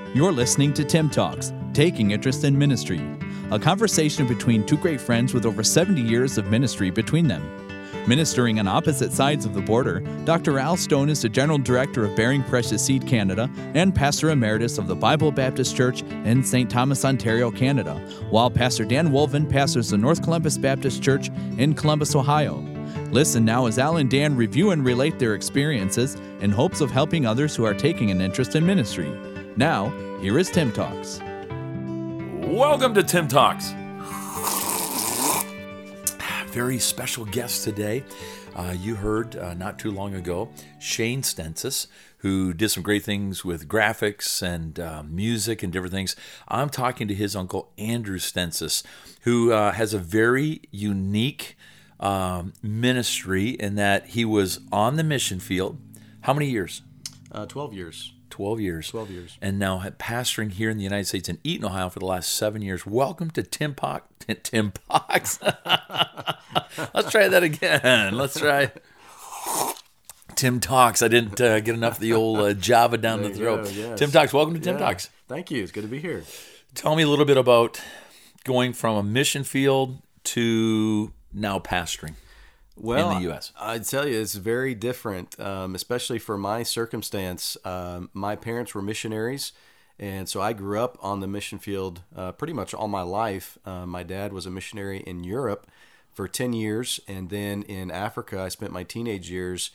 You're listening to Tim Talks, Taking Interest in Ministry, a conversation between two great friends with over 70 years of ministry between them. Ministering on opposite sides of the border, Dr. Al Stone is the General Director of Bearing Precious Seed Canada and Pastor Emeritus of the Bible Baptist Church in St. Thomas, Ontario, Canada, while Pastor Dan Wolven pastors the North Columbus Baptist Church in Columbus, Ohio. Listen now as Al and Dan review and relate their experiences in hopes of helping others who are taking an interest in ministry. Now, here is Tim Talks. Welcome to Tim Talks. Very special guest today. You heard not too long ago Shane Stensis, who did some great things with graphics and music and different things. I'm talking to his uncle Andrew Stensis, who has a very unique ministry in that he was on the mission field. How many years? 12 years. 12 years. 12 years. And now pastoring here in the United States in Eaton, Ohio for the last 7 years. Welcome to Tim Talks. Let's try that again. Let's try Tim Talks. I didn't get enough of the old Java down the throat. Yes. Tim Talks. Welcome to Tim Talks. Thank you. It's good to be here. Tell me a little bit about going from a mission field to now pastoring. Well, in the U.S. I'd tell you, it's very different, especially for my circumstance. My parents were missionaries, and so I grew up on the mission field pretty much all my life. My dad was a missionary in Europe for 10 years, and then in Africa, I spent my teenage years.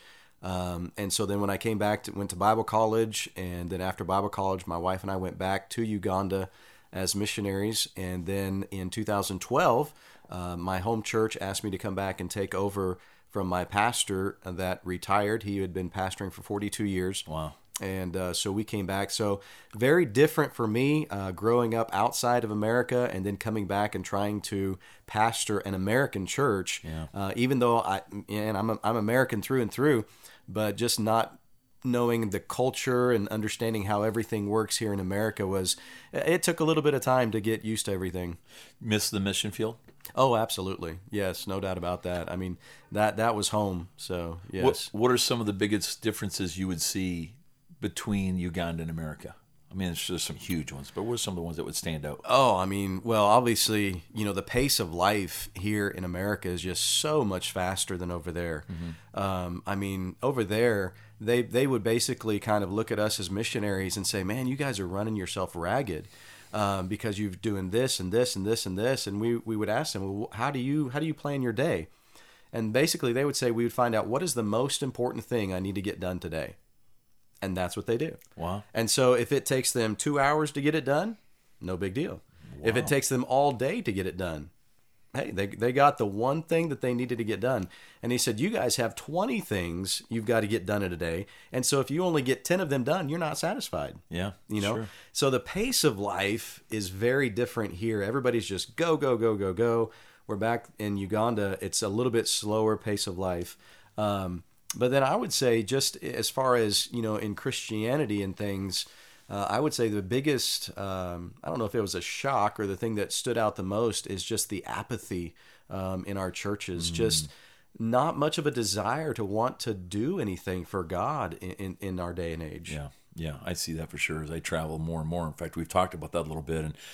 And so then when I came back, went to Bible college, and then after Bible college, my wife and I went back to Uganda as missionaries, and then in 2012, my home church asked me to come back and take over from my pastor that retired. He had been pastoring for 42 years. Wow. And so we came back. So very different for me, growing up outside of America and then coming back and trying to pastor an American church. Yeah. Even though I'm American through and through, but just not knowing the culture and understanding how everything works here in America it took a little bit of time to get used to everything. Miss the mission field? Oh, absolutely. Yes, no doubt about that. I mean, that was home, so yes. What are some of the biggest differences you would see between Uganda and America? I mean, there's some huge ones, but what are some of the ones that would stand out? Oh, I mean, well, obviously, the pace of life here in America is just so much faster than over there. Mm-hmm. I mean, over there, they would basically kind of look at us as missionaries and say, man, you guys are running yourself ragged. Because you're doing this and this and this and this, and we would ask them, well, how do you plan your day? And basically, they would say we would find out what is the most important thing I need to get done today, and that's what they do. Wow! And so if it takes them 2 hours to get it done, no big deal. Wow. If it takes them all day to get it done, hey, they got the one thing that they needed to get done. And he said, you guys have 20 things you've got to get done in a day. And so if you only get 10 of them done, you're not satisfied. Yeah, Sure. So the pace of life is very different here. Everybody's just go, go, go, go, go. We're back in Uganda. It's a little bit slower pace of life. But then I would say just as far as, in Christianity and things, I would say the biggest, I don't know if it was a shock or the thing that stood out the most is just the apathy in our churches. Just not much of a desire to want to do anything for God in our day and age. Yeah, I see that for sure as I travel more and more. In fact, we've talked about that a little bit, and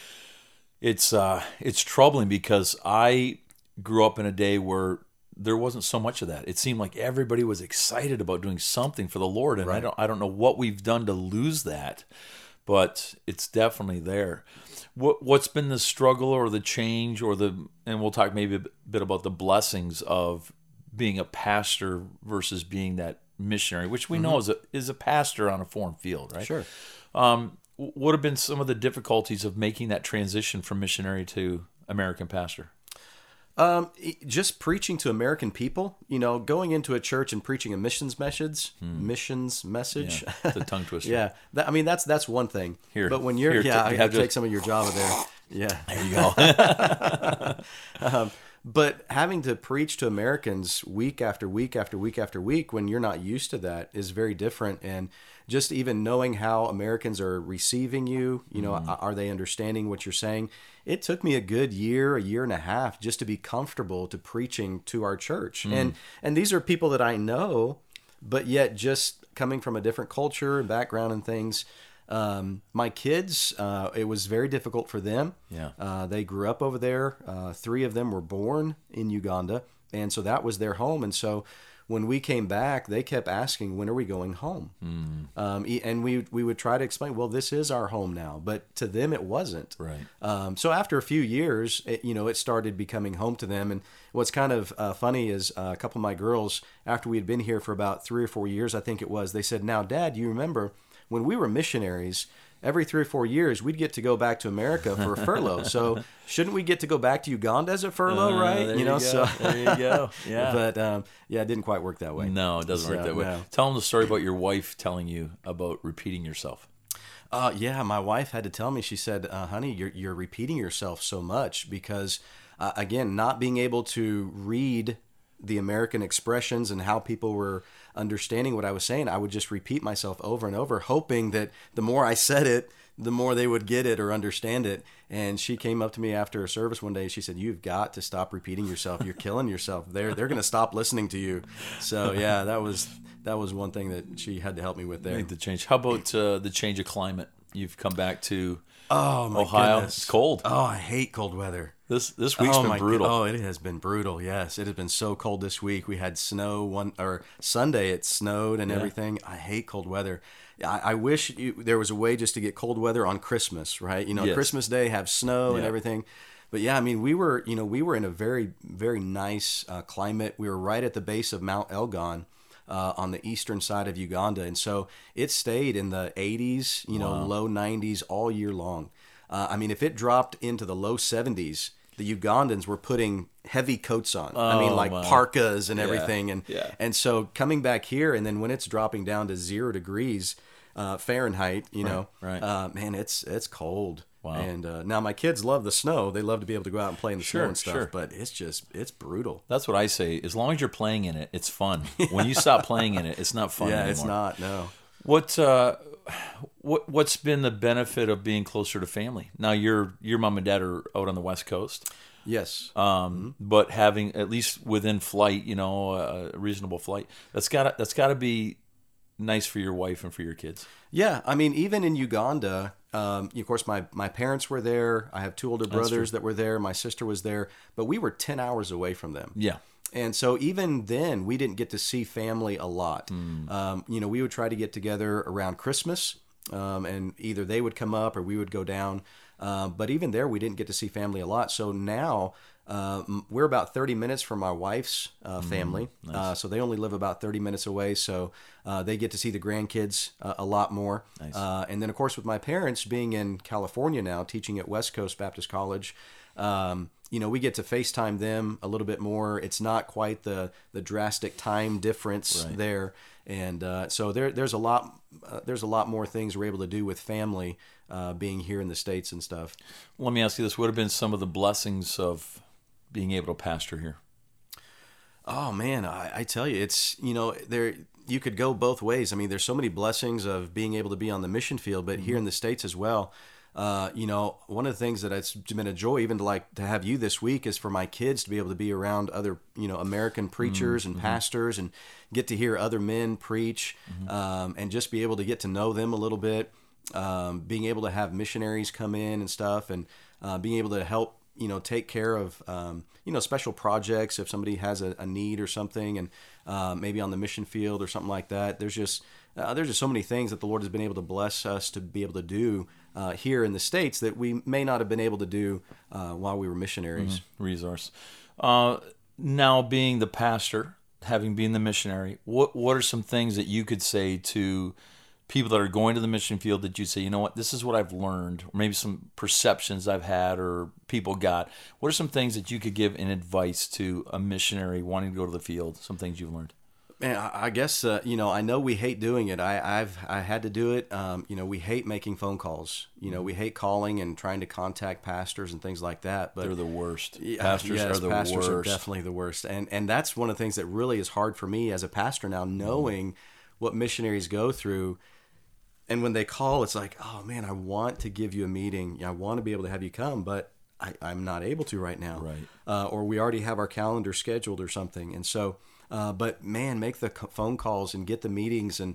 it's troubling because I grew up in a day where there wasn't so much of that. It seemed like everybody was excited about doing something for the Lord, and right. I don't know what we've done to lose that, but it's definitely there. What's been the struggle or the change and we'll talk maybe a bit about the blessings of being a pastor versus being that missionary, which we know is a pastor on a foreign field, right? Sure. What have been some of the difficulties of making that transition from missionary to American pastor? Just preaching to American people, going into a church and preaching a missions message. Yeah, it's a tongue twister. Yeah. That's one thing. Here. But when you're, I have to take some of your Java there. Yeah. There you go. But having to preach to Americans week after week after week after week when you're not used to that is very different. And just even knowing how Americans are receiving you, are they understanding what you're saying? It took me a good year and a half just to be comfortable to preaching to our church. And these are people that I know, but yet just coming from a different culture and background and things, My kids, it was very difficult for them. Yeah. They grew up over there. 3 of them were born in Uganda, and so that was their home. And so when we came back, they kept asking, when are we going home? And we would try to explain, well, this is our home now. But to them, it wasn't. Right. So after a few years, it started becoming home to them. And what's kind of funny is a couple of my girls, after we had been here for about 3 or 4 years, I think it was, they said, now, Dad, you remember when we were missionaries, every 3 or 4 years, we'd get to go back to America for a furlough. So shouldn't we get to go back to Uganda as a furlough, right? There you go. So there you go. Yeah. But it didn't quite work that way. No, it doesn't work that way. No. Tell them the story about your wife telling you about repeating yourself. Yeah, my wife had to tell me. She said, "Honey, you're repeating yourself so much because, again, not being able to read the American expressions and how people were understanding what I was saying, I would just repeat myself over and over, hoping that the more I said it, the more they would get it or understand it." And she came up to me after a service one day. She said, "You've got to stop repeating yourself. You're killing yourself. They're going to stop listening to you." So yeah, that was one thing that she had to help me with there. Make the change. How about the change of climate? You've come back to my Ohio. goodness. It's cold. Oh, I hate cold weather. This week's been brutal. Oh, it has been brutal. Yes, it has been so cold this week. We had snow Sunday. It snowed and everything. I hate cold weather. I wish there was a way just to get cold weather on Christmas, right? Yes. Christmas Day have snow and everything. But yeah, I mean, we were in a very, very nice climate. We were right at the base of Mount Elgon. On the eastern side of Uganda, and so it stayed in the 80s, low 90s all year long. I mean, if it dropped into the low 70s, the Ugandans were putting heavy coats on. Parkas and everything, and so coming back here, and then when it's dropping down to 0 degrees Fahrenheit, man, it's cold. Wow. And now my kids love the snow. They love to be able to go out and play in the snow and stuff, but it's brutal. That's what I say. As long as you're playing in it, it's fun. When you stop playing in it, it's not fun anymore. Yeah, it's not, no. What's been the benefit of being closer to family? Now your mom and dad are out on the West Coast. Yes. But having at least within flight, a reasonable flight, that's gotta be nice for your wife and for your kids. Yeah, I mean, even in Uganda, of course, my parents were there. I have 2 older brothers that were there. My sister was there, but we were 10 hours away from them. Yeah. And so even then, we didn't get to see family a lot. We would try to get together around Christmas, and either they would come up or we would go down. But even there, we didn't get to see family a lot. So now we're about 30 minutes from my wife's family. Nice. So they only live about 30 minutes away. So they get to see the grandkids a lot more. Nice. And then, of course, with my parents being in California now, teaching at West Coast Baptist College, we get to FaceTime them a little bit more. It's not quite the drastic time difference there. And so there's a lot more things we're able to do with family being here in the States and stuff. Let me ask you this. What have been some of the blessings of being able to pastor here? Oh, man, I tell you, it's, there you could go both ways. I mean, there's so many blessings of being able to be on the mission field, but here in the States as well. One of the things that it's been a joy even to have you this week is for my kids to be able to be around other, American preachers and pastors and get to hear other men preach, and just be able to get to know them a little bit, being able to have missionaries come in and stuff, and being able to help, take care of, special projects if somebody has a need or something, and maybe on the mission field or something like that. There's just so many things that the Lord has been able to bless us to be able to do here in the States that we may not have been able to do while we were missionaries. Resource. Now, being the pastor, having been the missionary, what are some things that you could say to people that are going to the mission field that you say, this is what I've learned, or maybe some perceptions I've had or people got? What are some things that you could give in advice to a missionary wanting to go to the field, some things you've learned? Man, I guess, I know we hate doing it. I had to do it. We hate making phone calls. We hate calling and trying to contact pastors and things like that. But they're the worst. Pastors are the worst. Pastors are definitely the worst. And that's one of the things that really is hard for me as a pastor now, knowing what missionaries go through. And when they call, it's like, oh, man, I want to give you a meeting. I want to be able to have you come, but I'm not able to right now. Right. Or we already have our calendar scheduled or something. And so But man, make the phone calls and get the meetings. And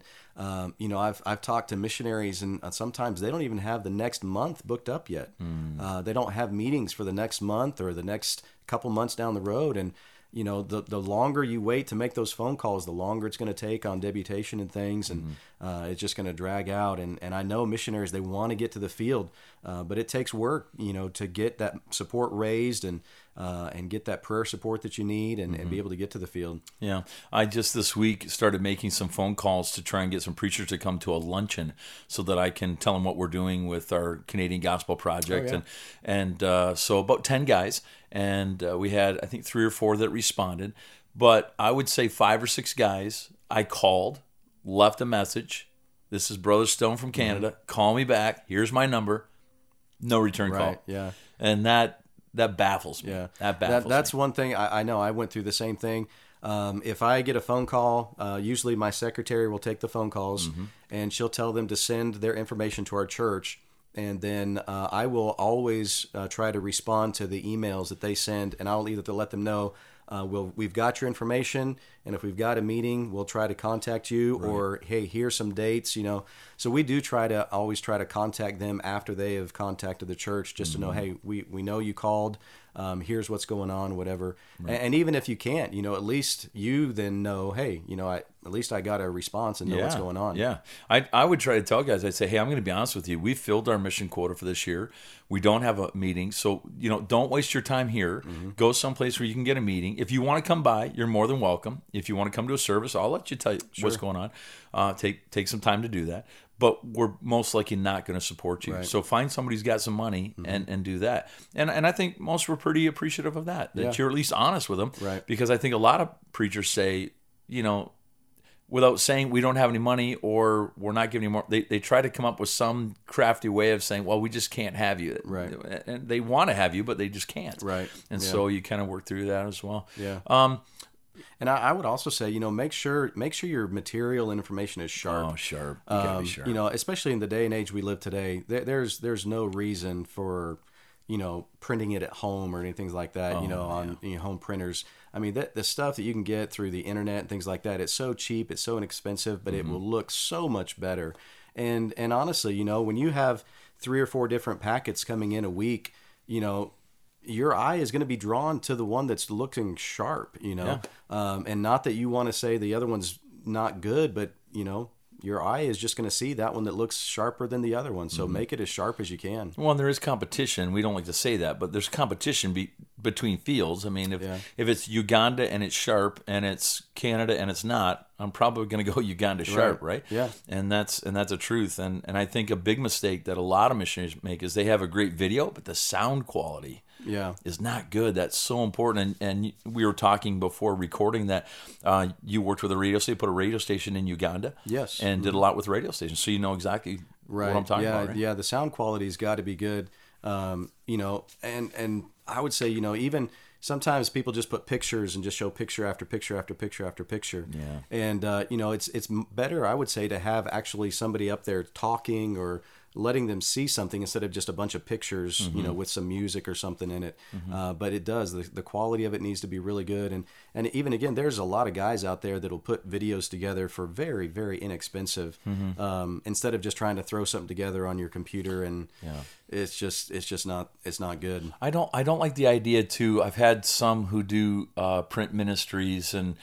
I've talked to missionaries, and sometimes they don't even have the next month booked up yet. They don't have meetings for the next month or the next couple months down the road. And the longer you wait to make those phone calls, the longer it's going to take on debutation and things, and it's just going to drag out. And I know missionaries, they want to get to the field, but it takes work, to get that support raised and get that prayer support that you need and be able to get to the field. Yeah. I just this week started making some phone calls to try and get some preachers to come to a luncheon so that I can tell them what we're doing with our Canadian Gospel Project. Oh, yeah. And so about 10 guys, and we had, I think, 3 or 4 that responded. But I would say 5 or 6 guys I called, left a message. This is Brother Stone from Canada. Call me back. Here's my number. No return call. Yeah. And that baffles me. Yeah. That's one thing I know. I went through the same thing. If I get a phone call, usually my secretary will take the phone calls, and she'll tell them to send their information to our church. And then I will always try to respond to the emails that they send, and I'll either let them know, we've got your information, and if we've got a meeting, we'll try to contact you, or hey, here's some dates, So we do always try to contact them after they have contacted the church, just to know, hey, we know you called. Here's what's going on, whatever. And even if you can't, at least you then know, hey, at least I got a response and know what's going on. Yeah. I would try to tell guys, I'd say, hey, I'm going to be honest with you. We filled our mission quota for this year. We don't have a meeting. So, don't waste your time here. Go someplace where you can get a meeting. If you want to come by, you're more than welcome. If you want to come to a service, I'll let you tell you what's going on. Take some time to do that. But we're most likely not going to support you. Right. So find somebody who's got some money and do that. And I think most were pretty appreciative of that you're at least honest with them. Right. Because I think a lot of preachers say, without saying we don't have any money or we're not giving you more, they try to come up with some crafty way of saying, well, we just can't have you. Right. And they want to have you, but they just can't. Right. And so you kind of work through that as well. Yeah. And I would also say, make sure your material and information is sharp. Oh, sharp. You gotta be sharp. Especially in the day and age we live today, there's no reason for, printing it at home or anything like that, on home printers. I mean, the stuff that you can get through the internet and things like that, it's so cheap, it's so inexpensive, but it will look so much better. And honestly, when you have 3 or 4 different packets coming in a week, your eye is going to be drawn to the one that's looking sharp, and not that you want to say the other one's not good, but your eye is just going to see that one that looks sharper than the other one. So make it as sharp as you can. Well, there is competition. We don't like to say that, but there's competition between fields. I mean, if it's Uganda and it's sharp, and it's Canada and it's not, I'm probably going to go Uganda sharp, right? Yeah. And that's a truth. And I think a big mistake that a lot of missionaries make is they have a great video, but the sound quality is not good. That's so important. And we were talking before recording that you worked with a radio station, put a radio station in Uganda. Yes. And did a lot with radio stations. So you know exactly what I'm talking about, right? Yeah, the sound quality's got to be good. And I would say, even sometimes people just put pictures and just show picture after picture after picture after picture. Yeah. And, it's better, I would say, to have actually somebody up there talking or letting them see something instead of just a bunch of pictures, with some music or something in it. But it does. The quality of it needs to be really good. And even, again, there's a lot of guys out there that'll put videos together for very, very inexpensive, instead of just trying to throw something together on your computer. And it's not good. I don't like the idea too. I've had some who do print ministries and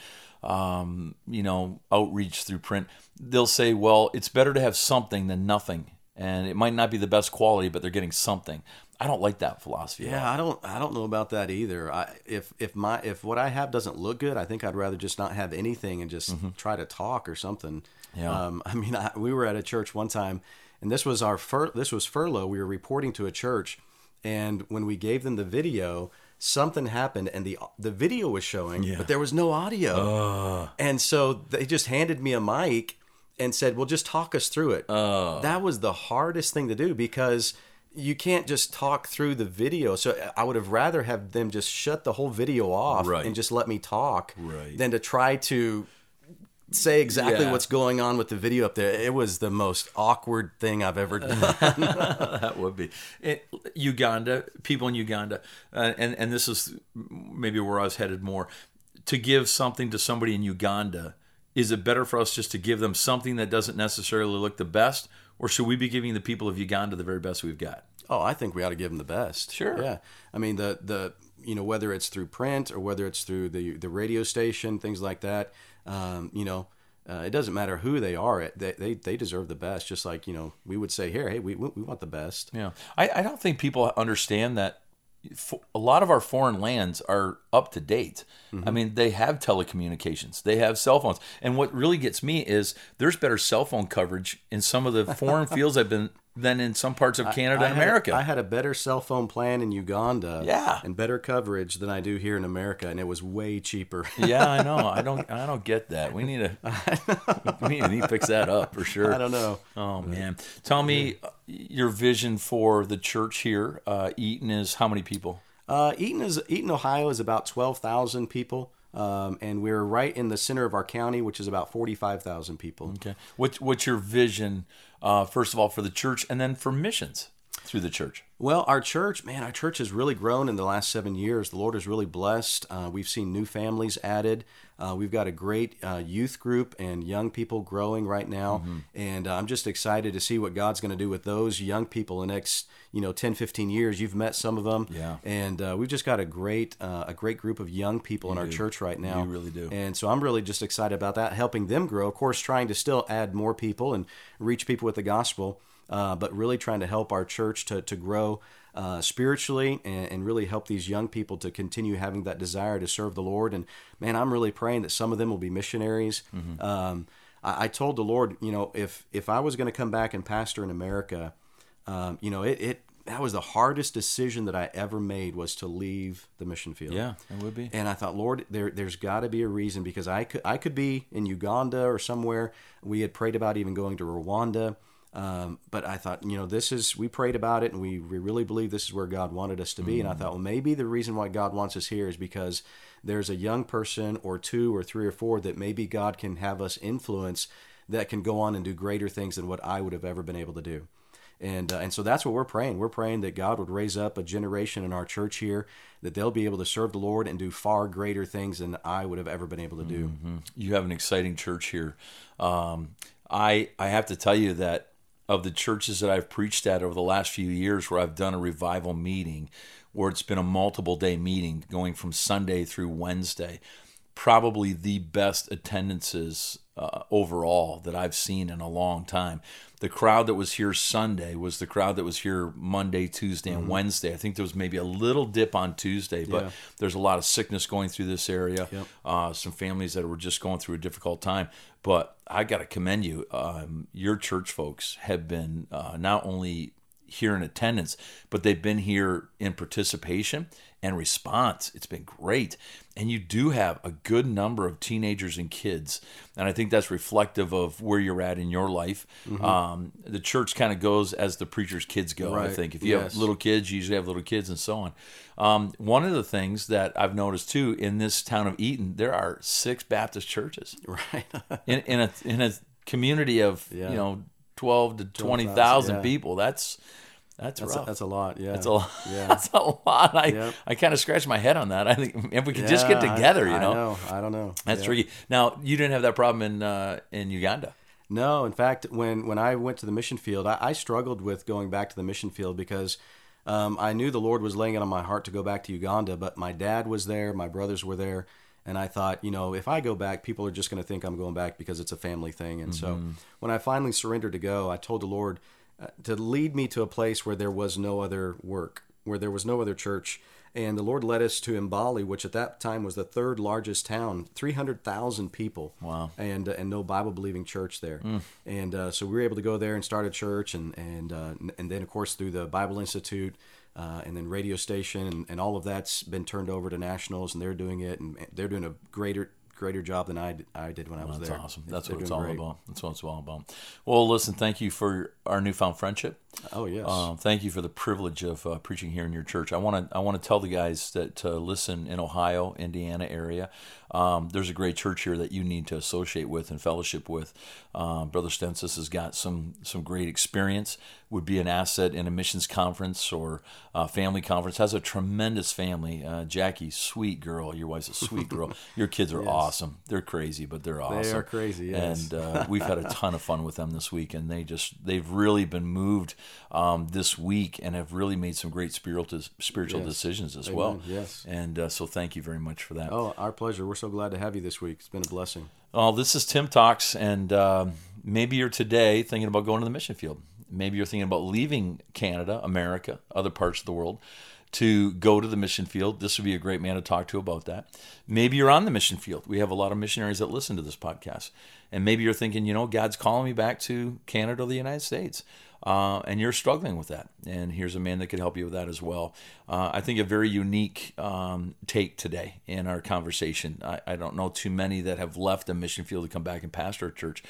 outreach through print. They'll say, well, it's better to have something than nothing. And it might not be the best quality, but they're getting something. I don't like that philosophy. Yeah, I don't know about that either. If what I have doesn't look good, I think I'd rather just not have anything and just try to talk or something. Yeah. We were at a church one time, and this was furlough. We were reporting to a church, and when we gave them the video, something happened, and the video was showing, but there was no audio. And so they just handed me a mic and said, well, just talk us through it. That was the hardest thing to do, because you can't just talk through the video. So I would have rather have them just shut the whole video off and just let me talk than to try to say exactly what's going on with the video up there. It was the most awkward thing I've ever done. That would be. Uganda, people in Uganda, and this is maybe where I was headed more. to give something to somebody in Uganda, is it better for us just to give them something that doesn't necessarily look the best, or should we be giving the people of Uganda the very best we've got? Oh, I think we ought to give them the best. Sure. Yeah. I mean, the whether it's through print or whether it's through the radio station, things like that, it doesn't matter who they are. They deserve the best. Just like, we would say here, hey, we want the best. Yeah. I don't think people understand that a lot of our foreign lands are up to date. I mean, they have telecommunications, they have cell phones. And what really gets me is there's better cell phone coverage in some of the foreign fields I've been than in some parts of Canada and America. I had a better cell phone plan in Uganda, Yeah. and better coverage than I do here in America, and it was way cheaper. Yeah, I know. I don't get that. We need to fix that up for sure. I don't know. Oh man, tell me your vision for the church here. Eaton is how many people? Eaton, Ohio is about 12,000 people, and we're right in the center of our county, which is about 45,000 people. Okay. What's your vision, first of all, for the church, and then for missions through the church? Well, our church has really grown in the last 7 years. The Lord has really blessed. We've seen new families added. We've got a great youth group and young people growing right now. And I'm just excited to see what God's going to do with those young people in the next 10, 15 years. You've met some of them. Yeah. And we've just got a great group of young people in our church right now. You really do. And so I'm really just excited about that, helping them grow. Of course, trying to still add more people and reach people with the gospel. But really trying to help our church to grow spiritually and really help these young people to continue having that desire to serve the Lord. And man, I'm really praying that some of them will be missionaries. I told the Lord, if I was going to come back and pastor in America, that was the hardest decision that I ever made, was to leave the mission field. Yeah, it would be. And I thought, Lord, there's got to be a reason, because I could be in Uganda or somewhere. We had prayed about even going to Rwanda. But I thought, we prayed about it, and we really believe this is where God wanted us to be. And I thought, well, maybe the reason why God wants us here is because there's a young person or two or three or four that maybe God can have us influence that can go on and do greater things than what I would have ever been able to do. And so that's what we're praying. We're praying that God would raise up a generation in our church here, that they'll be able to serve the Lord and do far greater things than I would have ever been able to do. You have an exciting church here. I have to tell you that of the churches that I've preached at over the last few years, where I've done a revival meeting, where it's been a multiple day meeting going from Sunday through Wednesday, probably the best attendances overall that I've seen in a long time. The crowd that was here Sunday was the crowd that was here Monday, Tuesday, and Wednesday. I think there was maybe a little dip on Tuesday, but there's a lot of sickness going through this area. Some families that were just going through a difficult time. But I got to commend you. Your church folks have been not only here in attendance, but they've been here in participation and response. It's been great. And you do have a good number of teenagers and kids. And I think that's reflective of where you're at in your life. The church kind of goes as the preacher's kids go, Right. I think. If you have little kids, you usually have little kids and so on. One of the things that I've noticed too, in this town of Eaton, there are 6 Baptist churches. Right. in a community of 12 to 20,000 people. That's rough. That's a lot. Yeah. That's a lot. Yeah. That's a lot. I kind of scratched my head on that. I think if we could just get together, I don't know. That's tricky. Now, you didn't have that problem in Uganda. No, in fact, when I went to the mission field, I struggled with going back to the mission field because I knew the Lord was laying it on my heart to go back to Uganda, but my dad was there, my brothers were there, and I thought, if I go back, people are just going to think I'm going back because it's a family thing. And so when I finally surrendered to go, I told the Lord to lead me to a place where there was no other work, where there was no other church. And the Lord led us to Mbali, which at that time was the 3rd largest town, 300,000 people. Wow. And no Bible-believing church there. And so we were able to go there and start a church, and then, of course, through the Bible Institute, and then radio station, and all of that's been turned over to Nationals, and they're doing it, and they're doing a greater job than I did when I was there. That's awesome. That's what it's doing all great. about. That's what it's all about. Well, listen, thank you for our newfound friendship. Oh, yes. Thank you for the privilege of preaching here in your church. I want to tell the guys that listen in Ohio, Indiana area. There's a great church here that you need to associate with and fellowship with. Brother Stensis has got some great experience, would be an asset in a missions conference or family conference, has a tremendous family. Jackie, sweet girl. Your wife's a sweet girl. Your kids are awesome. They're crazy, but they're awesome. They are crazy, yes. And we've had a ton of fun with them this week, and they've really been moved this week and have really made some great spiritual decisions as well. Yes. And so thank you very much for that. Oh, our pleasure. We're so glad to have you this week. It's been a blessing. Oh, this is Tim Talks, and maybe you're today thinking about going to the mission field. Maybe you're thinking about leaving Canada, America, other parts of the world, to go to the mission field. This would be a great man to talk to about that. Maybe you're on the mission field. We have a lot of missionaries that listen to this podcast. And maybe you're thinking, God's calling me back to Canada or the United States. And you're struggling with that. And here's a man that could help you with that as well. I think a very unique take today in our conversation. I don't know too many that have left a mission field to come back and pastor a church.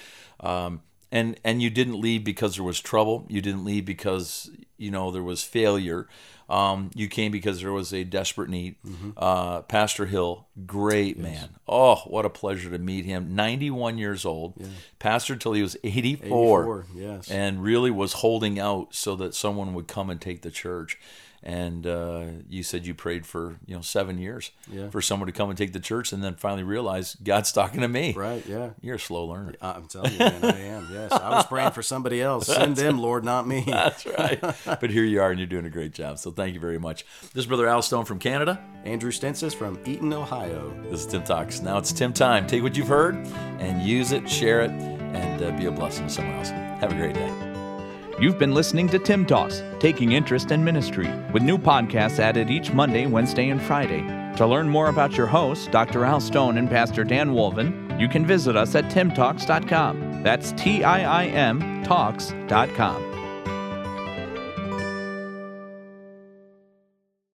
And you didn't leave because there was trouble. You didn't leave because, there was failure. You came because there was a desperate need. Mm-hmm. Pastor Hill, great man. Oh, what a pleasure to meet him. 91 years old, pastored till he was 84. Yes. And really was holding out so that someone would come and take the church. And you said you prayed for 7 years for someone to come and take the church, and then finally realized God's talking to me. Right? Yeah. You're a slow learner. I'm telling you, man, I am. Yes, I was praying for somebody else. Send them, Lord, not me. That's right. But here you are, and you're doing a great job. So thank you very much. This is Brother Al Stone from Canada. Andrew Stensis from Eaton, Ohio. This is Tim Talks. Now it's Tim time. Take what you've heard and use it, share it, and be a blessing to someone else. Have a great day. You've been listening to Tim Talks, Taking Interest in Ministry, with new podcasts added each Monday, Wednesday, and Friday. To learn more about your hosts, Dr. Al Stone and Pastor Dan Wolven, you can visit us at timtalks.com. That's TIIM Talks.com.